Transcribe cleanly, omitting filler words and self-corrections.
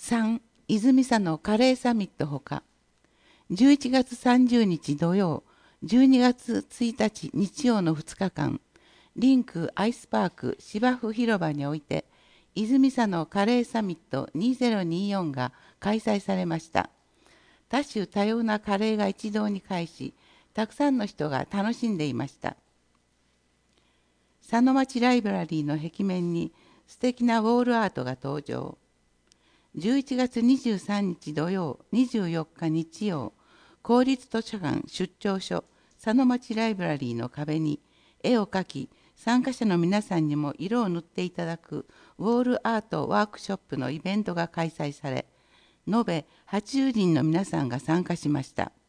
3. 泉佐野カレーサミットほか、11月30日土曜、12月1日日曜の2日間、リンクアイスパーク芝生広場において、泉佐野カレーサミット2024が開催されました。多種多様なカレーが一堂に会し、たくさんの人が楽しんでいました。佐野町ライブラリーの壁面に素敵なウォールアートが登場。11月23日土曜、24日日曜、公立図書館出張所佐野町ライブラリーの壁に絵を描き、参加者の皆さんにも色を塗っていただくウォールアートワークショップのイベントが開催され、延べ80人の皆さんが参加しました。